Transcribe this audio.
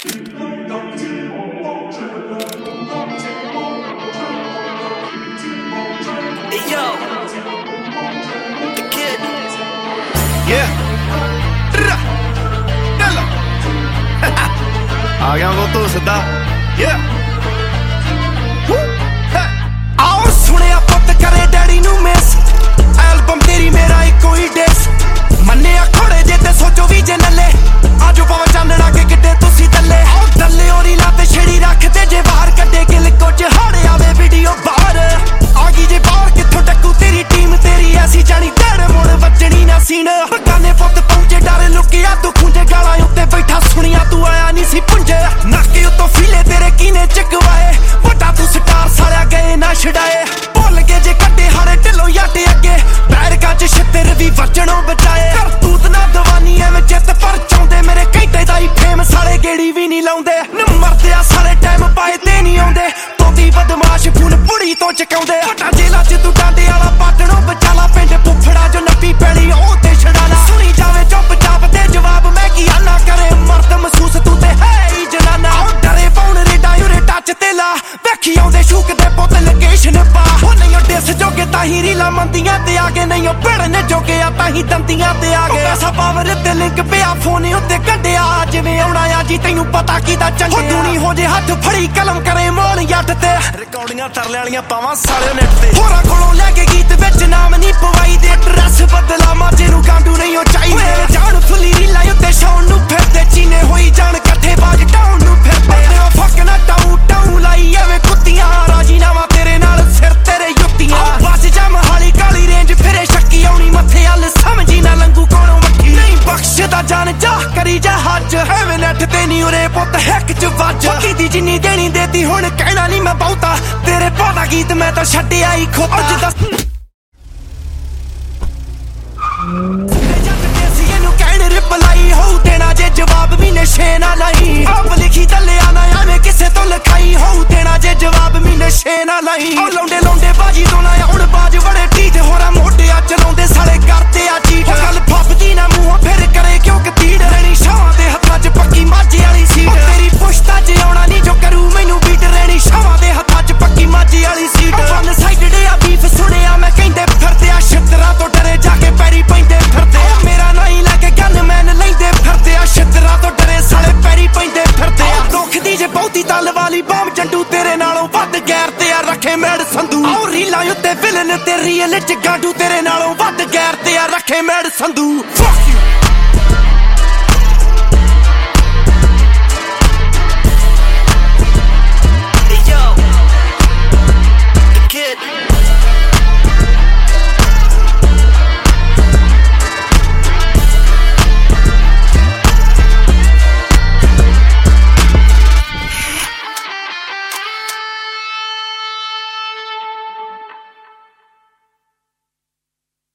Hey yo, the kid. Yeah. Della. ਆ ਗਿਆ ਉਹ ਤੋਂ ਸਿੱਧਾ. Yeah. ਆਓ ਸੁਣਿਆ ਪੁੱਤ ਕਰੇ ਡੈਡੀ ਨੂੰ ਮਿਸ ਐਲਬਮ ਤੇਰੀ ਮੇਰਾ ਇੱਕੋ ਹੀ ਡਿਸ ਮੰਨਿਆ ਖੋੜੇ ਜੇ ਤੇ ਸੋਚੋ ਵੀ ਜੇ ਨੱਲੇ ਆਜੋ ਪਾਵਾ ਚਾਨਣਾ ਕੇ ਕਿੱਡੇ ਤੁਸੀਂ ਦੱਲੇ ਆਓ ਦੱਲੇ ਔਰੀ ਲਾ ਤੇ ਛੇੜੀ ਰੱਖਦੇ ਜੇ ਬਾਹਰ ਕੱਢੇ ਗਿਲ ਕੁਝ ਹਾੜੇ ਆਵੇ ਵੀਡੀਓ ਬਾਹਰ ਆ ਗਈ ਜੇ ਬਾਹਰ ਕਿੱਥੋਂ ਟੱਕੂ ਤੇਰੀ ਟੀਮ ਤੇਰੀ ਐਸੀ ਜਾਣੀ ਡੜ ਮੋੜ ਵੱਜਣੀ ਨਾ ਸੀਨ ਬਗਾਨੇ ਪੁੱਤ ਪਹੁੰਚੇ ਡਰ ਲੁਕਿਆ ਤੂੰ ਖੁੰਝੇ ਗਾਲਾਂ ਉੱਤੇ ਬੈਠਾ ਸੁਣੀਆਂ ਤੂੰ ਆਇਆ ਨਹੀਂ ਸੀ ਪੁੰਜੇ ਨਾਕੇ ਉੱਤੋਂ ਫੀਲੇ ਤੇਰੇ ਕੀਨੇ ਚਕਵਾਏ ਵੱਡਾ ਤੂੰ ਸਟਾਰ ਸਾਲਿਆ ਗਏ ਨਾ ਛਡਾਏ ਭੁੱਲ ਕੇ ਜੇ ਕੱਢੇ ਹਾਰੇ ਢਿੱਲੋਂ ਯੱਟ ਅੱਗੇ ਬੈਰਕਾਂ ਚ ਛਿੱਤਰ ਵੀ ਵੱਜਣੋਂ ਬਚਾਏ ਕਰਤੂਤ ਨਾ ਦਵਾਨੀ ਐਵੇਂ ਜਿੱਤ ਪਰ ਚਾਹੁੰਦੇ ਮੇਰੇ ਘੰਟੇ ਦਾ ਹੀ ਫੇਮ ਸਾਲੇ ਗੇੜੀ ਵੀ ਨਹੀਂ ਲਾਉਂਦੇ ਮਰਦੇ ਆ ਸਾਰੇ ਟਾਈਮ ਪਾਏ ਤੇ ਨਹੀਂ ਆਉਂਦੇ ਤੋਦੀ ਬਦਮਾਸ਼ ਫੂਨ ਪੁੜੀ ਤੋਂ ਚਕਾਉਂਦੇ ਵੱਡਾ ਜੇਲਾ ਚ ਤੂੰ ਡਾਂਡੇ ਵਾਲਾ ਪਾਟਣੋਂ ਬਚਾਲਾ ਪਿੰਡ ਫੁੱਫੜਾ ਜੋ ਨੱਪੀ ਪੈਣੀ ਉਹ ਤੇ ਛਡਾਲਾ ਸੁਣੀ ਜਾਵੇ ਚੁੱਪ ਚਾਪ ਤੇ ਜਵਾਬ ਮੈਂ ਕੀ ਆਨਾ ਕਰੇ ਮਰਦ ਮਹਿਸੂਸ ਤੂੰ ਤੇ ਹੈ ਹੀ ਜਨਾਨਾ ਡਰੇ ਪਾਉਣ ਰੇਡਾ ਯੂਰੇ ਟੱਚ ਤੇ ਲਾ ਵੇਖੀ ਆਉਂਦੇ ਸ਼ੂਕ ਦੇ ਪੁੱਤ ਲੋਕੇਸ਼ਨ ਪਾ ਉਹ ਨਹੀਂ ਡਿਸ ਜੋਗੇ ਤਾਂ ਹੀ ਰੀਲਾ ਮੰਦੀਆਂ ਤੇ ਆ ਗਏ ਨਹੀਂ ਉਹ ਭੜਨ ਜੋਗੇ ਆ ਤਾਂ ਹੀ ਦੰਦੀਆਂ ਤੇ ਆ ਗਏ ਐਸਾ ਪਾਵਰ ਤੇ ਲਿੰਕ ਪਿਆ ਫੋਨ ਉੱਤੇ ਕੱਢਿਆ ਜਿਵੇਂ ਆਉਣਾ ਆ ਜੀ ਤੈਨੂੰ ਪਤਾ ਕੀਦਾ ਚੰਗਿਆ ਦੂਣੀ ਹੋ ਜੇ ਹੱਥ ਫੜੀ ਕਲਮ ਕਰੇ ਮੋਣ ਯੱਟ ਤੇ ਰਿਕਾਰਡਿੰਗਾਂ ਤਰਲੇ ਵਾਲੀਆਂ ਪਾਵਾਂ ਸਾਲਿਓ ਨੈਟ ਤੇ ਹੋਰਾਂ ਕੋਲੋਂ ਲੈ ਕੇ ਗੀਤ ਵਿੱਚ ਨਾਮ ਨਹੀਂ ਪਵਾਈ ਦੇ ਡਰੈਸ ਬਦਲਾ ਮਾਝੇ ਨੂੰ ਗਾਂਡੂ ਨਹੀਂ ਉਹ ਚਾਹੀਦੇ ਜਾਣ ਫੁੱਲੀ ਰੀਲਾ ਉੱਤੇ ਸ਼ੌਣ ਨੂੰ ਫਿਰਦੇ ਚੀਨੇ ਹੋਈ ਜਾਣ ਇਕੱਠੇ ਬਾਜ ਟਾਉਣ ਨੂੰ ਫਿਰਦੇ ਉਹ ਫੱਕ ਨਾ ਟਾਉ ਟਾਉ ਲਾਈ ਐਵੇਂ ਕੁੱਤੀਆਂ ਰਾਜੀਨਾਮਾ ਤੇਰੇ ਨਾਲ ਸਿਰ ਤੇਰੇ ਯੁੱਤੀਆਂ ਬਸ ਜਾ ਮਹਾਲੀ ਕਾਲੀ ਰੇਂਜ ਫਿਰੇ ਸ਼ੱਕੀ ਆਉਣੀ ਮੱਥੇ ਹੱਲ ਸਮਝੀ ਨਾ ਲੰਗੂ ਕੋਲੋਂ ਵੱਖੀ ਨਹੀਂ ਬਖਸ਼ਦਾ ਜਾਨ ਜਾ ਕਰੀ ਜਾ ਹੱਜ ਐਵੇਂ ਨੱਠ ਤੇ ਨਹੀਂ ਉਰੇ ਪੁੱਤ ਹੈਕ ਚ ਵੱਜ ਦੀ ਜਿੰਨੀ ਦੇਣੀ ਦੇਤੀ ਹੁਣ ਕਹਿਣਾ ਨਹੀਂ ਮੈਂ ਬਹੁਤਾ ਤੇਰੇ ਪਾਦਾ ਗੀਤ ਮੈਂ ਤਾਂ ਛੱਡਿਆ ਹੀ ਖੋਤਾ ਰਿਪਲਾਈ ਹੋਊ ਦੇਣਾ ਜੇ ਜਵਾਬ ਵੀ ਨਸ਼ੇ ਨਾ ਲਾਈ ਆਪ ਲਿਖੀ ਚੱਲਿਆ ਨਾ ਐਵੇਂ ਕਿਸੇ ਤੋਂ ਲਿਖਾਈ ਹੋਊ ਦੇਣਾ ਜੇ ਜਵਾਬ ਵੀ ਨਸ਼ੇ ਨਾ ਲਾਈ ਉਹ ਲੌਂਡੇ ਲੌਂਡੇ ਬਾਜੀ ਤੋਂ ਨਾ ਹੁਣ ਬਾਜ ਬੜੇ ਢੀਠ ਹੋਰਾਂ ਮੋਢਿਆਂ ਚਲਾਉਂਦੇ ਸਾਲੇ ਕਰਦੇ ਆ ਚੀਟ ਗੱਲ ਫੱਬਦੀ ਨਾ ਮੂੰਹ ਫਿਰ ਕਰੇ ਕਿਉਂ ਕਤੀੜ ਰਹਿਣੀ ਸ਼ਾਵਾਂ ਦੇ ਹੱਥਾਂ 'ਚ ਪੱਕੀ ਮਾਝੇ ਵਾਲੀ ਸੀਟ ਤੇਰੀ ਪੁਸ਼ਤਾ 'ਚ ਆਉਣਾ ਨਹੀਂ ਜੋ ਕਰੂ ਮੈਨੂੰ ਬੀਟ ਰਹਿਣੀ ਸ਼ਾਵਾਂ ਦੇ ਹੱਥਾਂ 'ਚ ਪੱਕੀ ਮਾਝੇ ਵਾਲੀ ਸੀਟ ਵਨ ਸਾਈਡਡ ਆ ਬੀਫ ਸੁਣਿਆ ਮੈਂ ਕਹਿੰਦੇ ਫਿਰਦੇ ਆ ਛਿੱਤਰਾਂ ਤੋਂ ਡਰੇ ਜਾ ਕੇ ਪੈਰੀ ਪੈਂਦੇ ਫਿਰਦੇ ਆ ਮੇਰਾ ਨਹੀਂ ਲੈ ਕੇ ਗਨ ਮੈਨ ਲੈਂਦੇ ਫਿਰਦੇ ਆ ਛਿੱਤਰਾਂ ਤੋਂ ਡਰੇ ਸਾਲੇ ਪੈਰੀ ਪੈਂਦੇ ਫਿਰਦੇ ਆ ਦੁੱਖ ਦੀ ਜੇ ਬਹੁਤੀ ਤਲ ਵਾਲੀ ਬਾਮ ਜੰਡੂ ਤੇਰੇ ਨਾਲੋਂ ਵੱਧ ਗੈਰ ਤੇ ਆ ਰੱਖੇ ਮੈੜ ਸੰਧੂ ਆਹ ਰੀਲਾਂ ਉੱਤੇ ਵਿਲਨ ਤੇ ਰੀਅਲ ਚ ਗਾਂਡੂ ਤੇਰੇ ਨਾਲੋਂ ਵੱਧ ਗੈਰ ਤੇ ਆ ਰੱਖੇ ਮੈੜ ਸੰਧੂ Fuck you